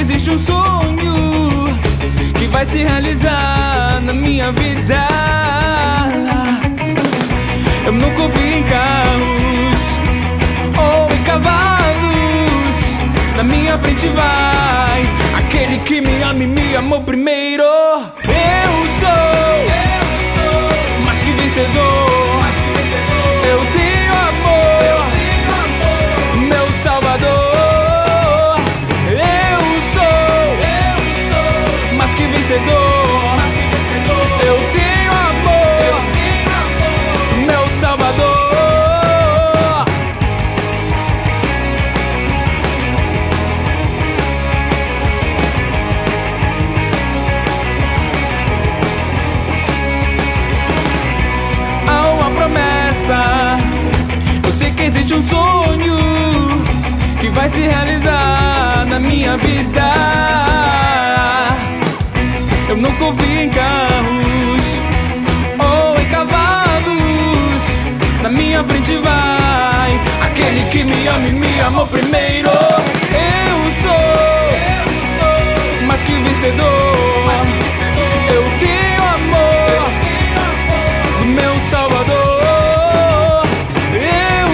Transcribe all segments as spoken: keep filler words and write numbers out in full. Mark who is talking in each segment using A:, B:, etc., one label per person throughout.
A: existe um sonho que vai se realizar na minha vida. Eu nunca ouvi em carros ou em cavalos. Na minha frente vai aquele que me ama e me amou primeiro. Eu sou, eu sou mais que vencedor. Eu tenho amor, meu Salvador. Eu sou, eu sou mais que vencedor. Eu tenho amor, meu Salvador. Há uma promessa, eu sei que existe um sonho que vai se realizar na minha vida. Eu nunca ouvi em carros ou em cavalos. Na minha frente vai aquele que me ama e me amou primeiro. Eu sou mais que vencedor. Eu tenho amor do meu Salvador. Eu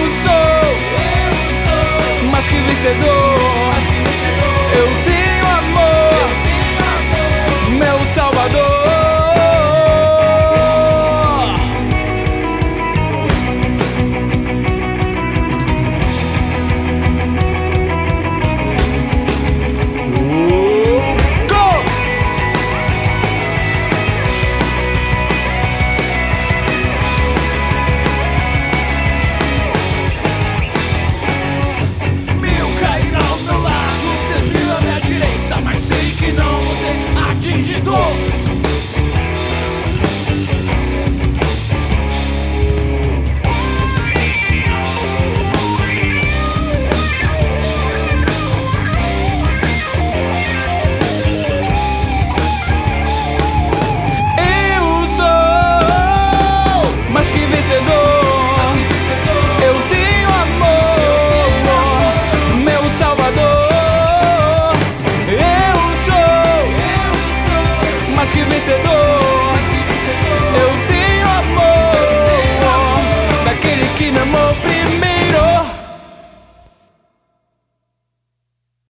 A: sou mais que vencedor. Eu tenho amor, meu Salvador. Mais que vencedor, eu tenho amor daquele que me amou primeiro.